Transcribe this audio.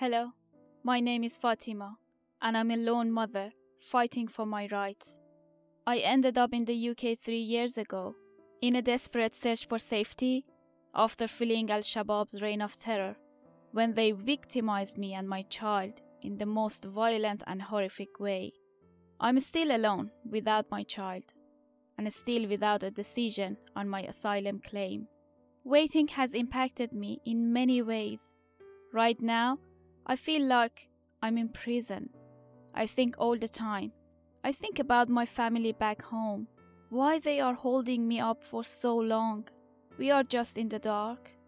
Hello, my name is Fatima, and I'm a lone mother fighting for my rights. I ended up in the UK 3 years ago, in a desperate search for safety after fleeing Al Shabaab's reign of terror, when they victimized me and my child in the most violent and horrific way. I'm still alone without my child, and still without a decision on my asylum claim. Waiting has impacted me in many ways. Right now, I feel like I'm in prison. I think all the time. I think about my family back home. Why they are holding me up for so long. We are just in the dark.